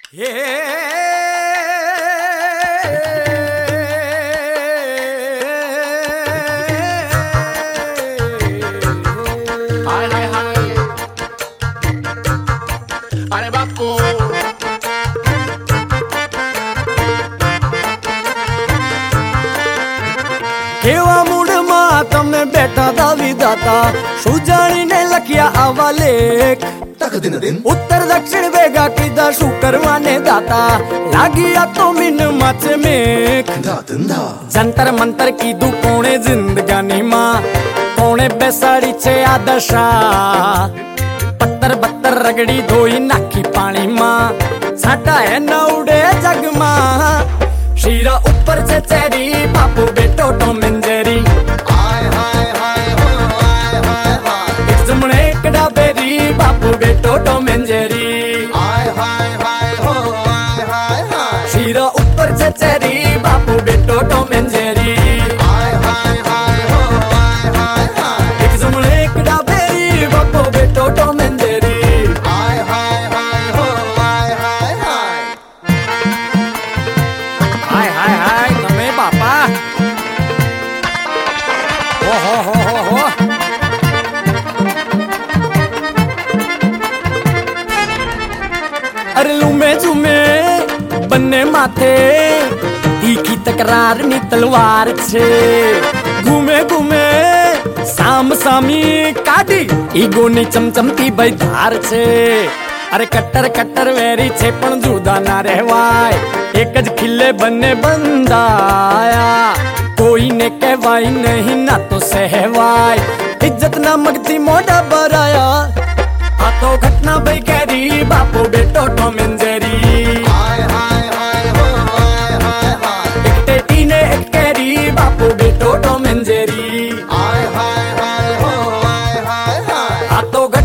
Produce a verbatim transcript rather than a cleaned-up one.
हाय हाय हाय अरे बापू કેવા મૂડમાં તમે બેઠા હતા વિધાતા સુજાણીને લખ્યા આવા લેખ ઉત્તર દક્ષિણ ભેગા કીધા શું કરવાને દાતા લાગી આ તો મિન માથે મેઘ જંતર મંતર કીધું કોણે જિંદગાનીમાં કોણે બેસાડી છે આ દશા પત્તર બત્તર રગડી ધોઈ નાખી પાણીમાં છાંટા હે ન ઉડે જગમાં શીરા ઉપર છે ચેરી બાપુ બેટો ટોમ એન્ડ જેરી हाय हाय हाय हो हाय हाय हाय એક જમણે એક ડાબેરી બાપુ બેટો ટોમ એન્ડ જેરી हाय हाय हाय हो हाय हाय हाय શીરા ઉપર છે ચેરી બાપુ બેટો ટોમ એન્ડ જેરી हाय हाय हाय हो हाय हाय हाय એક જમણે એક ડાબેરી બાપુ બેટો ટોમ એન્ડ જેરી हाय हाय हाय हो हाय हाय हाय હાય હાય હાય તમે બાપા હો હો હો હો હો અરે લુમે ઝુમે બંને માથે તીખી તકરારની તલવાર છે ઘૂમે ઘૂમે સામ સામી કાઢી ઈગોની ચમચમતી ભાઈ ધાર છે અરે કટ્ટર કટ્ટર વેરી છે પણ જુદા ના રહેવાય એક જ ખિલ્લે બંને બંધાયા કોઈને કહેવાય નહીં ના તો સહેવાય ઇજ્જત ના મગતી મોઢા ભરાયા આ તો ઘટના ભાઈ કેરી બાપો બેટો ટોમ એન્ડ જેરી हाय हाय हाय हो हाय हाय हाय એક ટેટી ને એક કેરી બાપો બેટો ટોમ એન્ડ જેરી हाय हाय हाय हो हाय हाय हाय આ તો